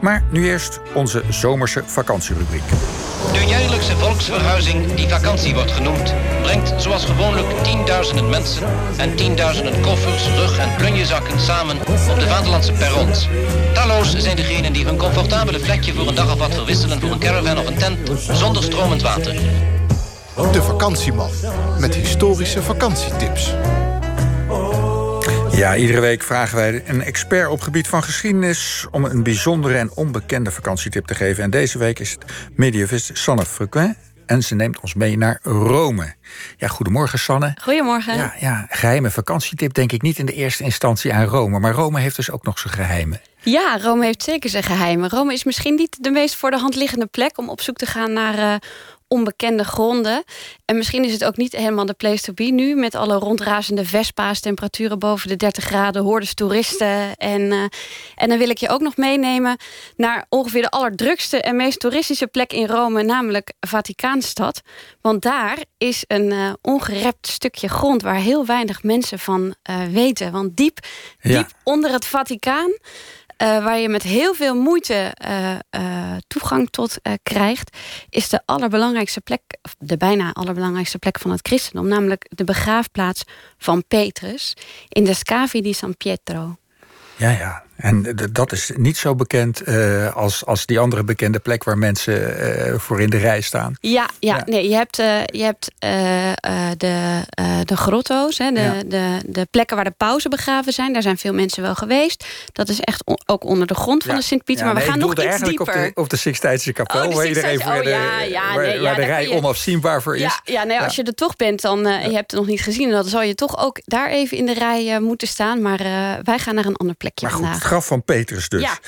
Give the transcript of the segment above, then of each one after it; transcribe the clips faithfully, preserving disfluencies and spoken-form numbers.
Maar nu eerst onze zomerse vakantierubriek. De jaarlijkse volksverhuizing, die vakantie wordt genoemd, brengt zoals gewoonlijk tienduizenden mensen en tienduizenden koffers, rug- en plunjezakken samen op de vaderlandse perrons. Talloos zijn degenen die hun comfortabele plekje voor een dag of wat verwisselen voor een caravan of een tent zonder stromend water. De Vakantieman, met historische vakantietips. Ja, iedere week vragen wij een expert op gebied van geschiedenis om een bijzondere en onbekende vakantietip te geven. En deze week is het medievist Sanne Frequin. En ze neemt ons mee naar Rome. Ja, goedemorgen Sanne. Goedemorgen. Ja, ja, geheime vakantietip denk ik niet in de eerste instantie aan Rome. Maar Rome heeft dus ook nog zijn geheimen. Ja, Rome heeft zeker zijn geheimen. Rome is misschien niet de meest voor de hand liggende plek om op zoek te gaan naar uh, onbekende gronden. En misschien is het ook niet helemaal de place to be nu, met alle rondrazende Vespa's, temperaturen boven de dertig graden, hordes toeristen. En, uh, en dan wil ik je ook nog meenemen naar ongeveer de allerdrukste en meest toeristische plek in Rome, namelijk Vaticaanstad. Want daar is een uh, ongerept stukje grond waar heel weinig mensen van uh, weten. Want diep, diep ja. onder het Vaticaan, Uh, waar je met heel veel moeite uh, uh, toegang tot uh, krijgt, is de allerbelangrijkste plek, of de bijna allerbelangrijkste plek van het christendom, namelijk de begraafplaats van Petrus in de Scavi di San Pietro. Ja, ja. En dat is niet zo bekend uh, als, als die andere bekende plek waar mensen uh, voor in de rij staan. Ja, ja, ja. nee, je hebt, uh, je hebt uh, uh, de, uh, de grotto's, hè, de, ja. de, de plekken waar de pausen begraven zijn. Daar zijn veel mensen wel geweest. Dat is echt on, ook onder de grond van ja. de Sint-Pieter. Ja, maar we nee, gaan nog iets dieper. Op de, op de Sixtijnse kapel, oh, waar iedereen oh, voor de, ja, ja, waar, nee, waar ja, de rij je, onafzienbaar voor is. Ja, ja, nee, als ja. je er toch bent, dan uh, ja. je hebt het nog niet gezien. Dan zal je toch ook daar even in de rij uh, moeten staan. Maar uh, wij gaan naar een ander plekje maar goed, vandaag. Het graf van Petrus dus. Ja.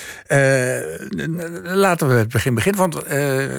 Uh, laten we het begin beginnen, want uh, uh,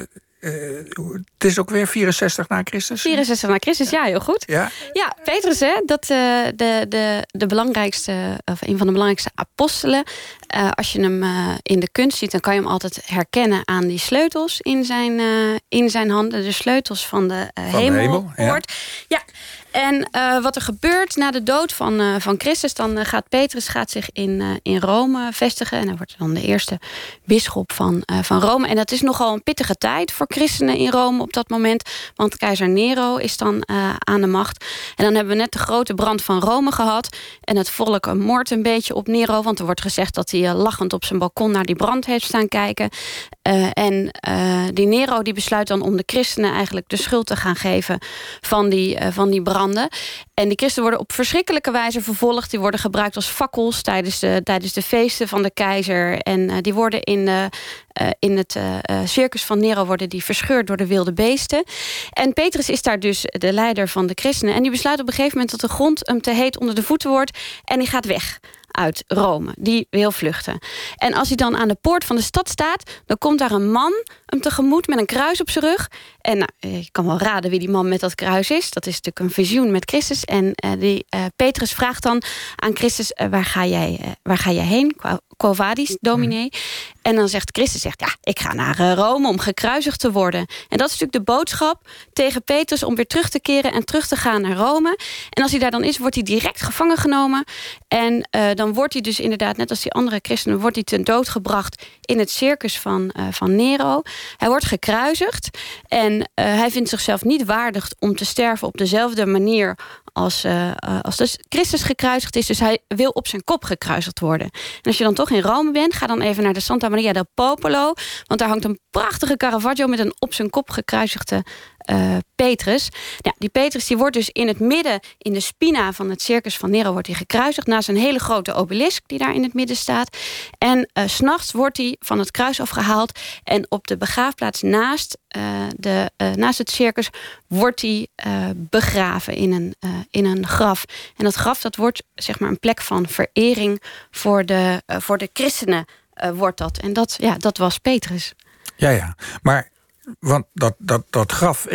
het is ook weer vierenzestig na Christus. vierenzestig na Christus, ja, heel goed. Ja, ja Petrus, hè, dat uh, de, de, de belangrijkste, of een van de belangrijkste apostelen. Uh, als je hem uh, in de kunst ziet, dan kan je hem altijd herkennen aan die sleutels in zijn, uh, in zijn handen. De sleutels van de uh, van hemelpoort. De hemel, ja. ja. En uh, wat er gebeurt na de dood van, uh, van Christus, dan uh, gaat Petrus gaat zich in, uh, in Rome vestigen. En hij wordt dan de eerste bisschop van, uh, van Rome. En dat is nogal een pittige tijd voor christenen in Rome op dat moment. Want keizer Nero is dan uh, aan de macht. En dan hebben we net de grote brand van Rome gehad. En het volk moordt een beetje op Nero. Want er wordt gezegd dat hij uh, lachend op zijn balkon naar die brand heeft staan kijken. Uh, en uh, die Nero die besluit dan om de christenen eigenlijk de schuld te gaan geven van die, uh, van die branden. En die christenen worden op verschrikkelijke wijze vervolgd. Die worden gebruikt als fakkels tijdens de, tijdens de feesten van de keizer. En uh, die worden in, uh, uh, in het uh, circus van Nero worden die verscheurd door de wilde beesten. En Petrus is daar dus de leider van de christenen. En die besluit op een gegeven moment dat de grond hem te heet onder de voeten wordt. En die gaat weg uit Rome. Die wil vluchten. En als hij dan aan de poort van de stad staat, dan komt daar een man hem tegemoet met een kruis op zijn rug. En nou, je kan wel raden wie die man met dat kruis is. Dat is natuurlijk een visioen met Christus. En uh, die uh, Petrus vraagt dan aan Christus, uh, waar, ga jij, uh, waar ga jij heen? Quo vadis, dominee? Mm. En dan zegt Christus, zegt, ja, ik ga naar uh, Rome om gekruisigd te worden. En dat is natuurlijk de boodschap tegen Petrus om weer terug te keren en terug te gaan naar Rome. En als hij daar dan is, wordt hij direct gevangen genomen. En uh, dan wordt hij dus inderdaad, net als die andere christenen, wordt hij ten dood gebracht in het circus van, uh, van Nero. Hij wordt gekruisigd en uh, hij vindt zichzelf niet waardig om te sterven op dezelfde manier als, uh, als dus Christus gekruisigd is. Dus hij wil op zijn kop gekruisigd worden. En als je dan toch in Rome bent, ga dan even naar de Santa Maria del Popolo. Want daar hangt een prachtige Caravaggio met een op zijn kop gekruisigde uh, Petrus. Ja, die Petrus die wordt dus in het midden, in de spina van het circus van Nero, wordt hij gekruisigd naast een hele grote obelisk die daar in het midden staat. En uh, 's nachts wordt hij van het kruis afgehaald en op de begraafplaats naast, uh, de, uh, naast het circus wordt hij uh, begraven in een, uh, in een graf. En dat graf dat wordt zeg maar een plek van verering voor de, uh, voor de christenen uh, wordt dat. En dat, ja, dat was Petrus. Ja, ja. Maar want dat, dat, dat graf,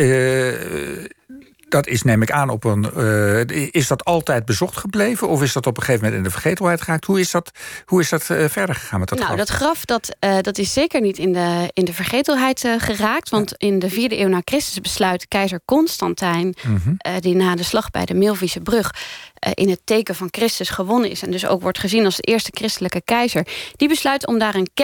uh, dat is neem ik aan op een... Uh, is dat altijd bezocht gebleven? Of is dat op een gegeven moment in de vergetelheid geraakt? Hoe is dat, hoe is dat uh, verder gegaan met dat nou, graf? Dat graf dat, uh, dat is zeker niet in de, in de vergetelheid uh, geraakt. Want ja. in de vierde eeuw na Christus besluit keizer Constantijn... Mm-hmm. Uh, die na de slag bij de Milvische brug... Uh, in het teken van Christus gewonnen is... en dus ook wordt gezien als de eerste christelijke keizer... die besluit om daar een kerk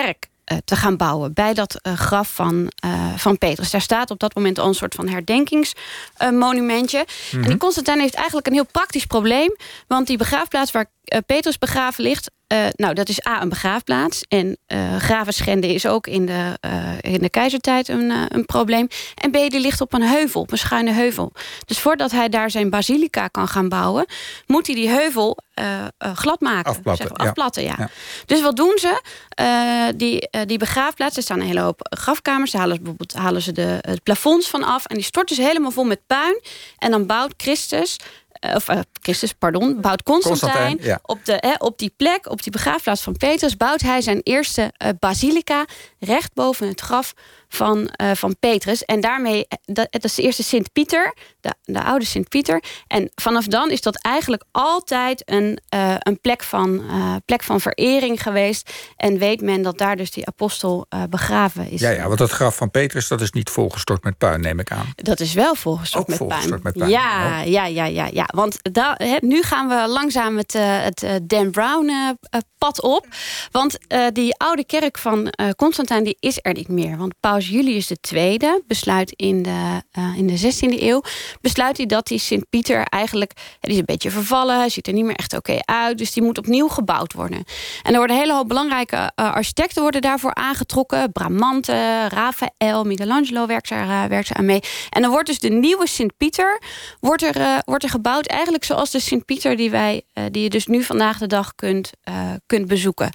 uh, te gaan bouwen bij dat uh, graf van, uh, van Petrus. Daar staat op dat moment al een soort van herdenkingsmonumentje. Uh, mm-hmm. En die Constantijn heeft eigenlijk een heel praktisch probleem, want die begraafplaats waar uh, Petrus begraven ligt, Uh, nou, dat is A, een begraafplaats. En uh, graven schenden is ook in de, uh, in de keizertijd een, uh, een probleem. En B, die ligt op een heuvel, op een schuine heuvel. Dus voordat hij daar zijn basilica kan gaan bouwen, moet hij die heuvel uh, uh, glad maken. Afplatten, zeg maar, afplatten, ja. ja. Dus wat doen ze? Uh, die, uh, die begraafplaats, er staan een hele hoop grafkamers. Daar halen ze bijvoorbeeld halen ze de, het plafonds van af. En die storten ze helemaal vol met puin. En dan bouwt Christus... Of uh, Christus, pardon, bouwt Constantijn, Constantijn ja. op, de, hè, op die plek, op die begraafplaats van Petrus, bouwt hij zijn eerste uh, basilica recht boven het graf van, uh, van Petrus. En daarmee, dat, dat is de eerste Sint-Pieter, de, de oude Sint-Pieter. En vanaf dan is dat eigenlijk altijd een, uh, een plek, van, uh, plek van verering geweest. En weet men dat daar dus die apostel uh, begraven is. Ja, ja, want dat graf van Petrus, dat is niet volgestort met puin, neem ik aan. Dat is wel volgestort, Ook met, volgestort puin. met puin. Ja, ja, ja, ja, ja. Want da, he, nu gaan we langzaam het, uh, het uh, Dan Brown uh, pad op. Want uh, die oude kerk van uh, Constantijn, die is er niet meer. Want Paus Julius de Tweede besluit in de, uh, in de zestiende eeuw... besluit hij dat die Sint-Pieter eigenlijk... die is een beetje vervallen, hij ziet er niet meer echt oké uit... dus die moet opnieuw gebouwd worden. En er worden een hele hoop belangrijke uh, architecten worden daarvoor aangetrokken. Bramante, Raphaël, Michelangelo werkt er, uh, werkt er aan mee. En dan wordt dus de nieuwe Sint-Pieter wordt er, uh, wordt er gebouwd... eigenlijk zoals de Sint-Pieter die, wij, uh, die je dus nu vandaag de dag kunt, uh, kunt bezoeken.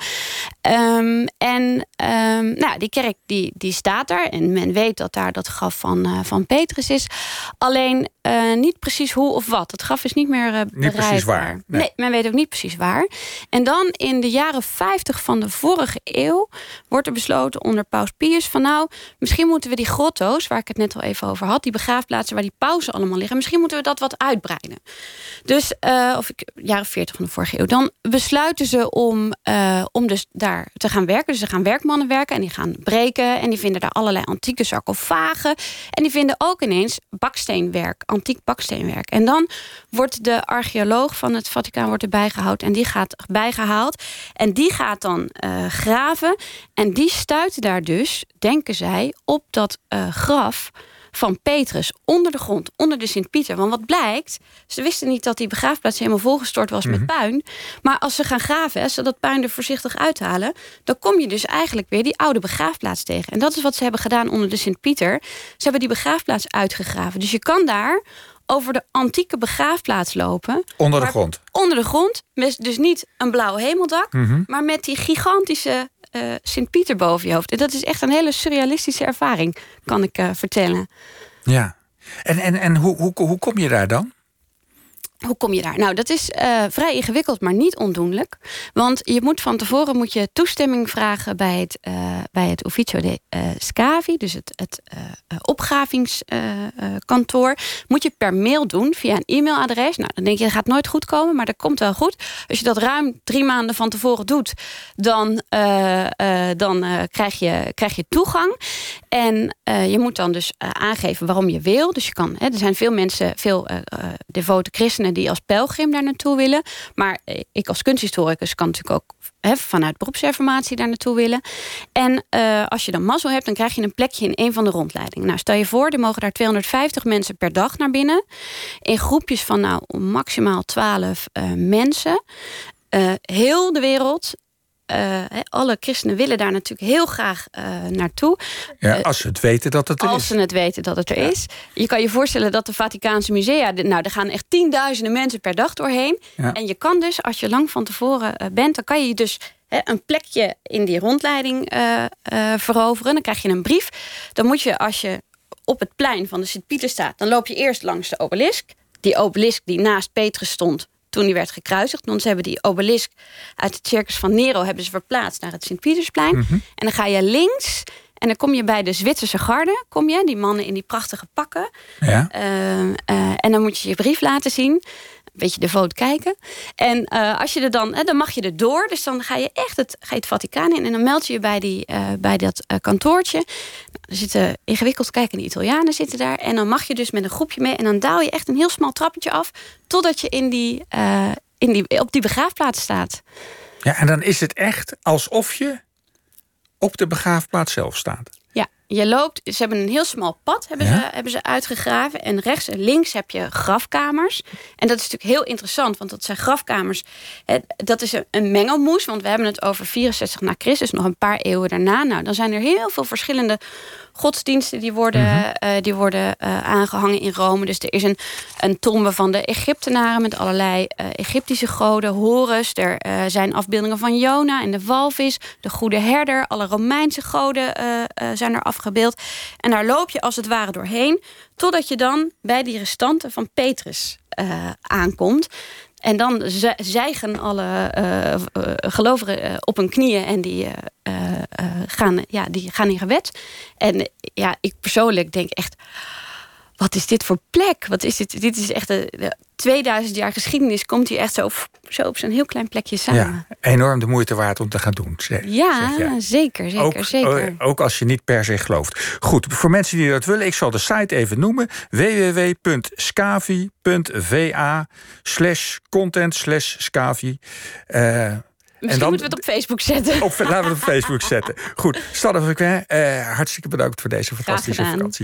Um, en um, nou, die kerk die, die staat daar... en men weet dat daar dat graf van, uh, van Petrus is. Alleen uh, niet precies hoe of wat. Het graf is niet meer uh, bereikbaar. Niet precies waar. Nee. nee, men weet ook niet precies waar. En dan in de jaren vijftig van de vorige eeuw... wordt er besloten onder Paus Pius van... nou, misschien moeten we die grotto's... waar ik het net al even over had... die begraafplaatsen waar die pausen allemaal liggen... misschien moeten we dat wat uitbreiden. Dus, uh, of ik, jaren veertig van de vorige eeuw... dan besluiten ze om, uh, om dus daar te gaan werken. Dus ze gaan werkmannen werken en die gaan breken... en die vinden daar allerlei antieke sarcofagen... en die vinden ook ineens baksteenwerk, antiek baksteenwerk. En dan wordt de archeoloog van het Vaticaan wordt erbij gehouden... en die gaat bijgehaald. En die gaat dan uh, graven. En die stuiten daar dus, denken zij, op dat uh, graf... van Petrus, onder de grond, onder de Sint-Pieter. Want wat blijkt, ze wisten niet dat die begraafplaats helemaal volgestort was mm-hmm. met puin. Maar als ze gaan graven, als ze dat puin er voorzichtig uithalen... dan kom je dus eigenlijk weer die oude begraafplaats tegen. En dat is wat ze hebben gedaan onder de Sint-Pieter. Ze hebben die begraafplaats uitgegraven. Dus je kan daar over de antieke begraafplaats lopen. Onder de grond? Onder de grond. Met dus niet een blauw hemeldak, mm-hmm. maar met die gigantische... Uh, Sint-Pieter boven je hoofd. En dat is echt een hele surrealistische ervaring, kan ik uh, vertellen. Ja. En, en, en hoe, hoe, hoe kom je daar dan? Hoe kom je daar? Nou, dat is uh, vrij ingewikkeld, maar niet ondoenlijk. Want je moet van tevoren moet je toestemming vragen bij het, uh, bij het Ufficio de uh, Scavi, dus het, het uh, opgravingskantoor. Uh, uh, moet je per mail doen via een e-mailadres. Nou, dan denk je, dat gaat nooit goed komen, maar dat komt wel goed. Als je dat ruim drie maanden van tevoren doet, dan, uh, uh, dan uh, krijg, je, krijg je toegang. En uh, je moet dan dus uh, aangeven waarom je wil. Dus je kan, hè, er zijn veel mensen, veel uh, uh, devote christenen die als pelgrim daar naartoe willen. Maar ik als kunsthistoricus kan natuurlijk ook he, vanuit beroepsreformatie daar naartoe willen. En uh, als je dan mazzel hebt, dan krijg je een plekje in een van de rondleidingen. Nou, stel je voor, er mogen daar tweehonderdvijftig mensen per dag naar binnen. In groepjes van nou maximaal twaalf uh, mensen. Uh, heel de wereld. Uh, alle christenen willen daar natuurlijk heel graag uh, naartoe. Ja, als ze het weten dat het er als is. ze het weten dat het er ja. is. Je kan je voorstellen dat de Vaticaanse musea... nou, er gaan echt tienduizenden mensen per dag doorheen. Ja. En je kan dus, als je lang van tevoren uh, bent... dan kan je dus he, een plekje in die rondleiding uh, uh, veroveren. Dan krijg je een brief. Dan moet je, als je op het plein van de Sint-Pieter staat... dan loop je eerst langs de obelisk. Die obelisk die naast Petrus stond... toen die werd gekruisigd. Want ze hebben die obelisk uit het circus van Nero... hebben ze verplaatst naar het Sint-Pietersplein. Mm-hmm. En dan ga je links... en dan kom je bij de Zwitserse garde. Kom je, die mannen in die prachtige pakken. Ja. Uh, uh, en dan moet je je brief laten zien. Een beetje devoot kijken. En uh, als je er dan... dan mag je er door. Dus dan ga je echt het, ga je het Vaticaan in. En dan meld je je bij, die, uh, bij dat uh, kantoortje. Nou, er zitten ingewikkeld kijkende Italianen zitten daar. En dan mag je dus met een groepje mee. En dan daal je echt een heel smal trappetje af. Totdat je in die, uh, in die, op die begraafplaats staat. Ja, en dan is het echt alsof je op de begraafplaats zelf staat. Ja, je loopt, ze hebben een heel smal pad hebben, Ja? ze, hebben ze uitgegraven. En rechts en links heb je grafkamers. En dat is natuurlijk heel interessant, want dat zijn grafkamers. Hè, dat is een, een mengelmoes, want we hebben het over vierenzestig na Christus, nog een paar eeuwen daarna. Nou, dan zijn er heel veel verschillende godsdiensten die worden, mm-hmm. uh, die worden uh, aangehangen in Rome. Dus er is een, een tombe van de Egyptenaren met allerlei uh, Egyptische goden, Horus. Er uh, zijn afbeeldingen van Jona en de walvis, de goede herder. Alle Romeinse goden uh, uh, zijn er afgebeeld. En daar loop je als het ware doorheen, totdat je dan bij die restanten van Petrus uh, aankomt. En dan zijgen alle uh, uh, gelovigen uh, op hun knieën en die, uh, uh, gaan, ja, die gaan in gebed. En ja, ik persoonlijk denk echt, wat is dit voor plek? Wat is dit? Dit is echt de, de tweeduizend jaar geschiedenis. Komt hier echt zo, zo op zo'n heel klein plekje samen. Ja, enorm de moeite waard om te gaan doen. Zeg, ja, zeg zeker, zeker, ook, zeker. Ook als je niet per se gelooft. Goed, voor mensen die dat willen, ik zal de site even noemen. w w w punt scavi punt v a slash content slash scavi. Uh, Misschien dan, moeten we het op Facebook zetten. Op, laten we het op Facebook zetten. Goed, Stade Verquin, uh, hartstikke bedankt voor deze fantastische vakantie.